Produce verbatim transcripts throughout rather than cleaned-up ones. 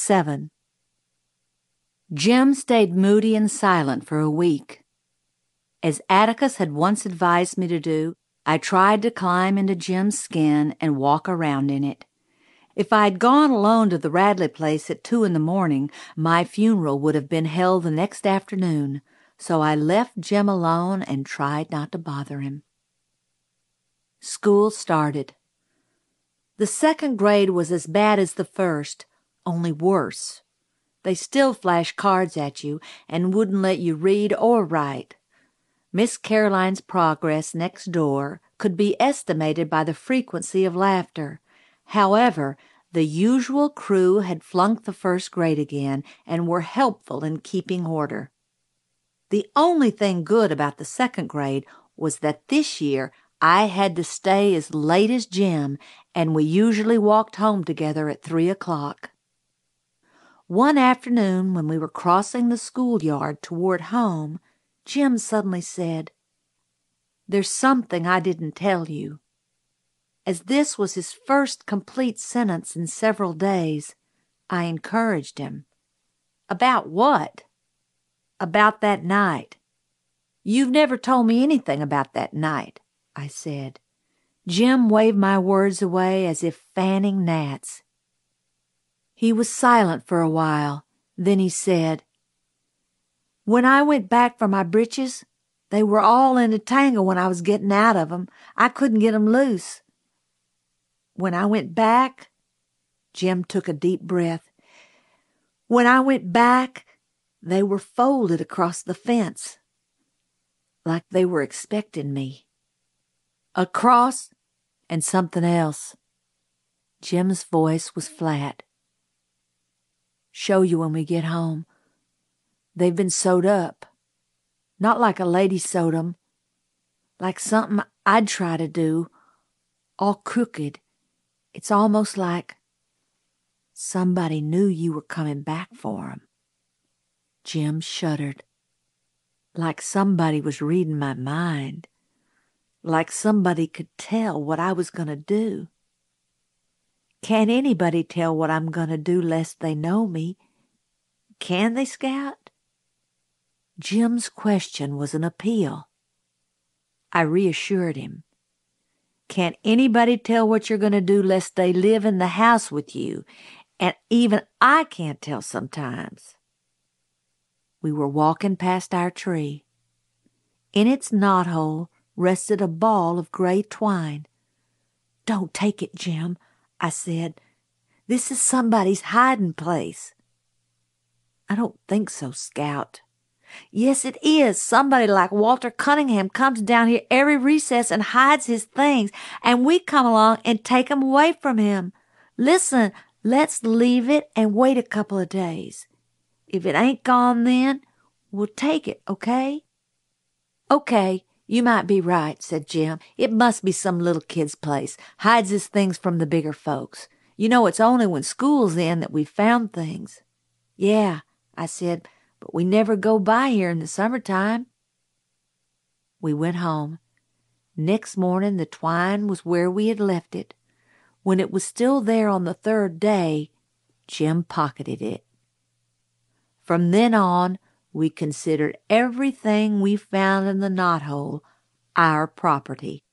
Seven. Jim stayed moody and silent for a week. As Atticus had once advised me to do, I tried to climb into Jim's skin and walk around in it. If I had gone alone to the Radley place at two in the morning, my funeral would have been held the next afternoon, so I left Jim alone and tried not to bother him. School started. The second grade was as bad as the first, only worse. They still flashed cards at you and wouldn't let you read or write. Miss Caroline's progress next door could be estimated by the frequency of laughter. However, the usual crew had flunked the first grade again and were helpful in keeping order. The only thing good about the second grade was that this year I had to stay as late as Jim, and we usually walked home together at three o'clock. One afternoon, when we were crossing the schoolyard toward home, Jim suddenly said, "There's something I didn't tell you." As this was his first complete sentence in several days, I encouraged him. "About what?" "About that night." "You've never told me anything about that night," I said. Jim waved my words away as if fanning gnats. He was silent for a while. Then he said, "When I went back for my breeches, they were all in a tangle when I was getting out of 'em. I couldn't get 'em loose. When I went back," Jim took a deep breath, "when I went back, they were folded across the fence, like they were expecting me. A cross and something else." Jim's voice was flat. "Show you when we get home. They've been sewed up. Not like a lady sewed 'em. Like something I'd try to do. All crooked. It's almost like somebody knew you were coming back for 'em." Jim shuddered. "Like somebody was reading my mind. Like somebody could tell what I was going to do. Can't anybody tell what I'm going to do lest they know me? Can they, Scout?" Jim's question was an appeal. I reassured him. "Can't anybody tell what you're going to do lest they live in the house with you? And even I can't tell sometimes." We were walking past our tree. In its knothole rested a ball of gray twine. "Don't take it, Jim," I said. "This is somebody's hiding place." "I don't think so, Scout." "Yes, it is. Somebody like Walter Cunningham comes down here every recess and hides his things, and we come along and take 'em away from him. Listen, let's leave it and wait a couple of days. If it ain't gone then, we'll take it, okay?" "Okay, you might be right," said Jim. "It must be some little kid's place. Hides his things from the bigger folks. You know, it's only when school's in that we found things." "Yeah," I said, "but we never go by here in the summertime." We went home. Next morning the twine was where we had left it. When it was still there on the third day, Jim pocketed it. From then on, we considered everything we found in the knothole our property.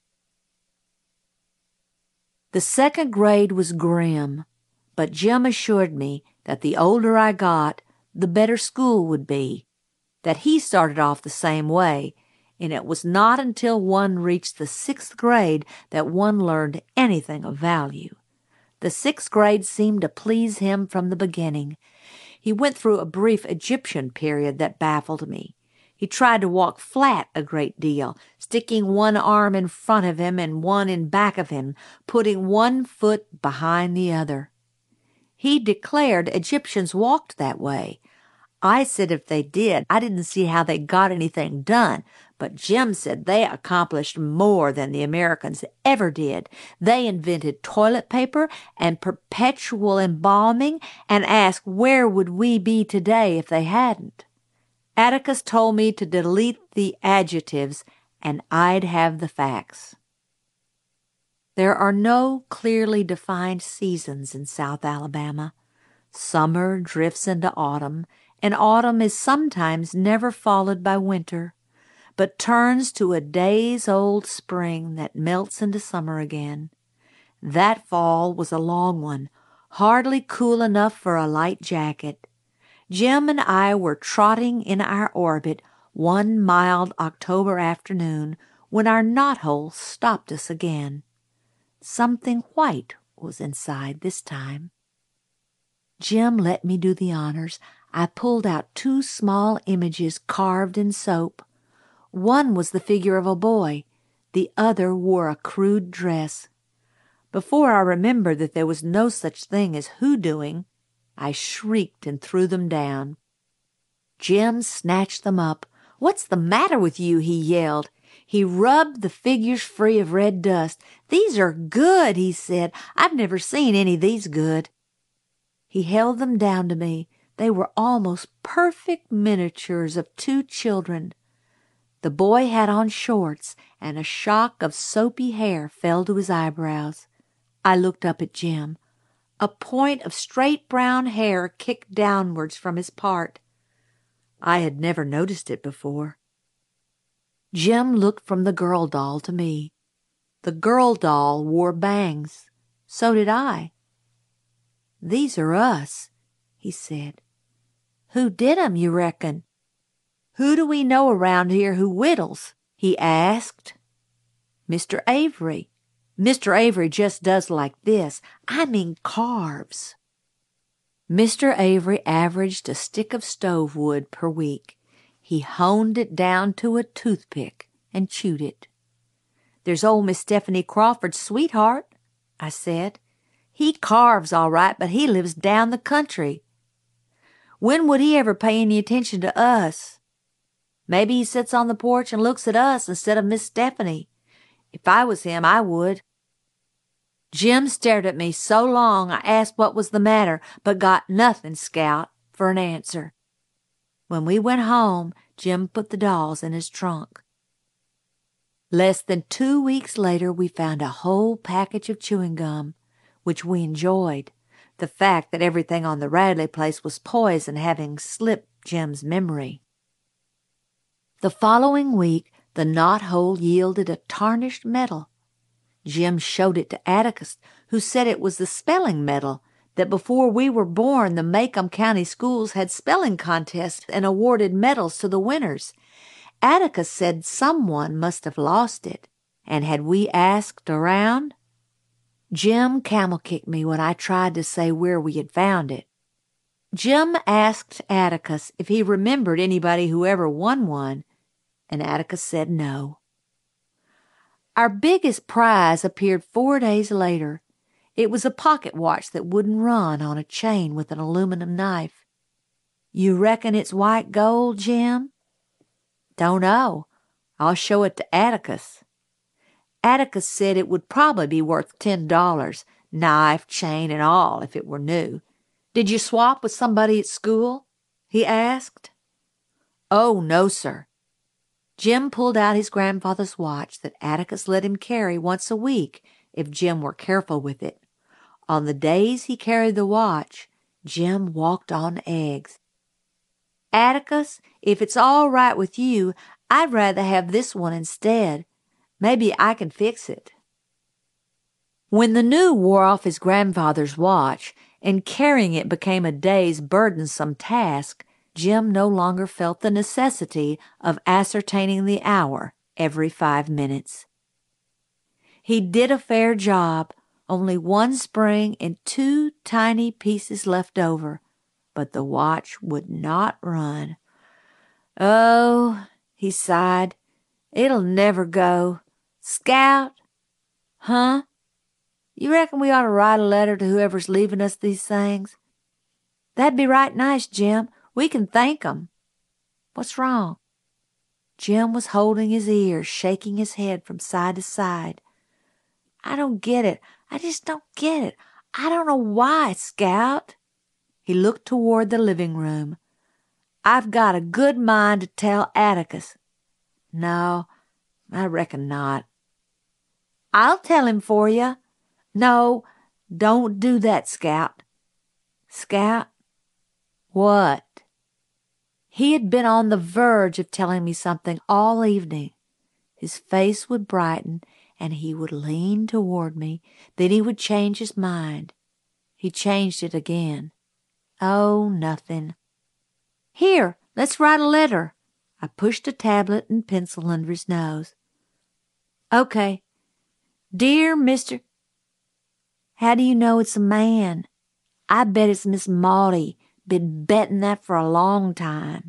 The second grade was grim, but Jim assured me that the older I got, the better school would be, that he started off the same way, and it was not until one reached the sixth grade that one learned anything of value. The sixth grade seemed to please him from the beginning. He went through a brief Egyptian period that baffled me. He tried to walk flat a great deal, sticking one arm in front of him and one in back of him, putting one foot behind the other. He declared Egyptians walked that way. I said if they did, I didn't see how they got anything done, but Jim said they accomplished more than the Americans ever did. They invented toilet paper and perpetual embalming and asked where would we be today if they hadn't. Atticus told me to delete the adjectives and I'd have the facts. There are no clearly defined seasons in South Alabama. Summer drifts into autumn, and autumn is sometimes never followed by winter, but turns to a days-old spring that melts into summer again. That fall was a long one, hardly cool enough for a light jacket. Jim and I were trotting in our orbit one mild October afternoon when our knothole stopped us again. Something white was inside this time. Jim let me do the honors. I pulled out two small images carved in soap. One was the figure of a boy. The other wore a crude dress. Before I remembered that there was no such thing as hoodooing, I shrieked and threw them down. Jim snatched them up. "What's the matter with you?" he yelled. He rubbed the figures free of red dust. "These are good," he said. "I've never seen any these good." He held them down to me. They were almost perfect miniatures of two children. The boy had on shorts, and a shock of soapy hair fell to his eyebrows. I looked up at Jim. A point of straight brown hair kicked downwards from his part. I had never noticed it before. Jim looked from the girl doll to me. The girl doll wore bangs. So did I. "These are us," he said. "Who did 'em, you reckon?" "Who do we know around here who whittles?" he asked. "Mister Avery. Mister Avery just does like this. I mean carves." Mister Avery averaged a stick of stove wood per week. He honed it down to a toothpick and chewed it. "There's old Miss Stephanie Crawford's sweetheart," I said. "He carves all right, but he lives down the country. When would he ever pay any attention to us? Maybe he sits on the porch and looks at us instead of Miss Stephanie. If I was him, I would." Jim stared at me so long I asked what was the matter, but got nothing, Scout, for an answer. When we went home, Jim put the dolls in his trunk. Less than two weeks later, we found a whole package of chewing gum, which we enjoyed, the fact that everything on the Radley place was poison having slipped Jim's memory. The following week, the knothole yielded a tarnished medal. Jim showed it to Atticus, who said it was the spelling medal, that before we were born the Macomb County schools had spelling contests and awarded medals to the winners. Atticus said someone must have lost it, and had we asked around? Jim camel-kicked me when I tried to say where we had found it. Jim asked Atticus if he remembered anybody who ever won one, and Atticus said no. Our biggest prize appeared four days later. It was a pocket watch that wouldn't run on a chain with an aluminum knife. You reckon it's white gold, Jim? Don't know. I'll show it to Atticus. Atticus said it would probably be worth ten dollars, knife, chain, and all, if it were new. Did you swap with somebody at school? He asked. Oh, no, sir. Jim pulled out his grandfather's watch that Atticus let him carry once a week if Jim were careful with it. On the days he carried the watch, Jim walked on eggs. Atticus, if it's all right with you, I'd rather have this one instead. Maybe I can fix it. When the new wore off his grandfather's watch and carrying it became a day's burdensome task, Jim no longer felt the necessity of ascertaining the hour every five minutes. He did a fair job, only one spring and two tiny pieces left over, but the watch would not run. Oh, he sighed, it'll never go. Scout? Huh? You reckon we ought to write a letter to whoever's leaving us these things? That'd be right nice, Jim. We can thank 'em. What's wrong? Jim was holding his ears, shaking his head from side to side. I don't get it. I just don't get it. I don't know why, Scout. He looked toward the living room. I've got a good mind to tell Atticus. No, I reckon not. I'll tell him for you. No, don't do that, Scout. Scout? What? He had been on the verge of telling me something all evening. His face would brighten, and he would lean toward me. Then he would change his mind. He changed it again. Oh, nothing. Here, let's write a letter. I pushed a tablet and pencil under his nose. Okay. Dear Mister How do you know it's a man? I bet it's Miss Maudie. Been betting that for a long time.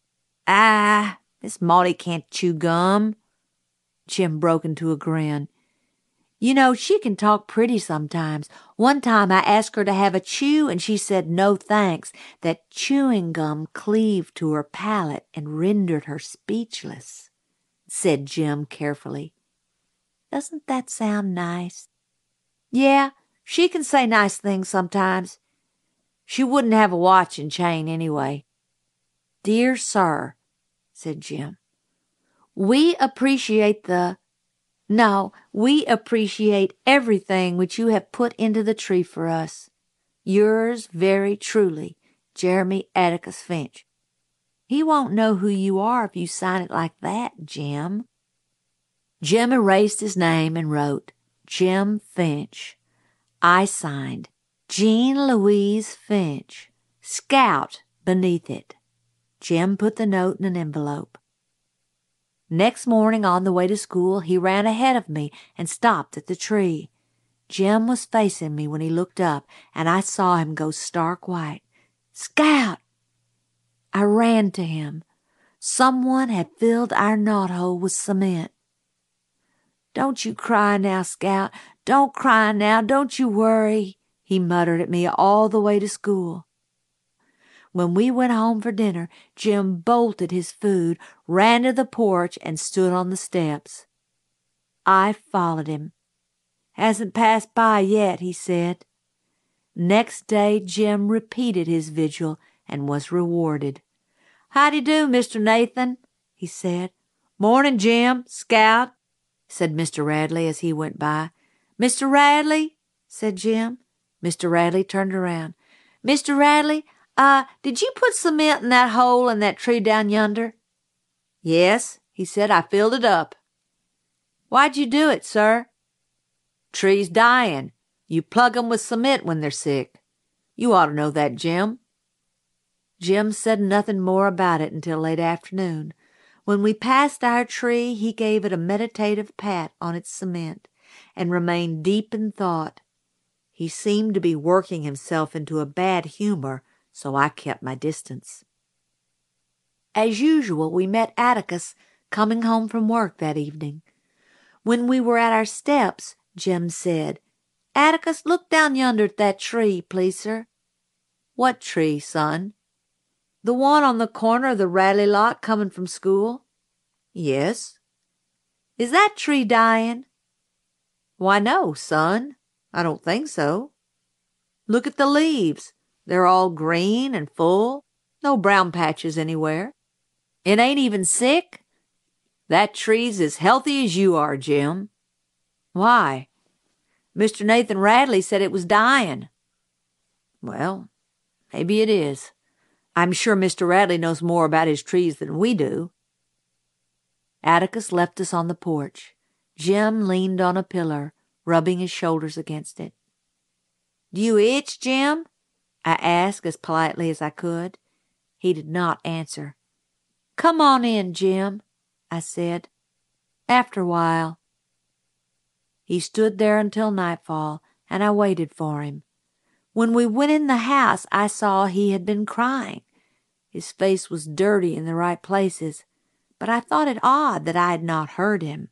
Ah, Miss Maudie can't chew gum. Jim broke into a grin. You know, she can talk pretty sometimes. One time I asked her to have a chew, and she said no thanks, that chewing gum cleaved to her palate and rendered her speechless, said Jim carefully. Doesn't that sound nice? Yeah, she can say nice things sometimes. She wouldn't have a watch and chain anyway. Dear sir, said Jim, we appreciate the... No, we appreciate everything which you have put into the tree for us. Yours very truly, Jeremy Atticus Finch. He won't know who you are if you sign it like that, Jim. Jim erased his name and wrote, Jim Finch. I signed, Jean Louise Finch, Scout, beneath it. Jim put the note in an envelope. Next morning on the way to school, he ran ahead of me and stopped at the tree. Jim was facing me when he looked up, and I saw him go stark white. Scout! I ran to him. Someone had filled our knothole with cement. Don't you cry now, Scout. Don't cry now. Don't you worry, he muttered at me all the way to school. When we went home for dinner, Jim bolted his food, ran to the porch, and stood on the steps. I followed him. Hasn't passed by yet, he said. Next day, Jim repeated his vigil and was rewarded. Howdy do, Mister Nathan, he said. Morning, Jim, Scout, said Mister Radley as he went by. Mister Radley, said Jim. Mister Radley turned around. Mister Radley, uh, did you put cement in that hole in that tree down yonder? Yes, he said, I filled it up. Why'd you do it, sir? Trees dying. You plug 'em with cement when they're sick. You ought to know that, Jim. Jim said nothing more about it until late afternoon. When we passed our tree, he gave it a meditative pat on its cement and remained deep in thought. He seemed to be working himself into a bad humor, so I kept my distance. As usual, we met Atticus coming home from work that evening. When we were at our steps, Jim said, Atticus, look down yonder at that tree, please, sir. What tree, son? The one on the corner of the Radley lot coming from school? Yes. Is that tree dying? Why, no, son. I don't think so. Look at the leaves. They're all green and full. No brown patches anywhere. It ain't even sick. That tree's as healthy as you are, Jim. Why? Mister Nathan Radley said it was dying. Well, maybe it is. I'm sure Mister Radley knows more about his trees than we do. Atticus left us on the porch. Jim leaned on a pillar, rubbing his shoulders against it. Do you itch, Jim? I asked as politely as I could. He did not answer. Come on in, Jim, I said. After a while. He stood there until nightfall, and I waited for him. When we went in the house, I saw he had been crying. His face was dirty in the right places, but I thought it odd that I had not heard him.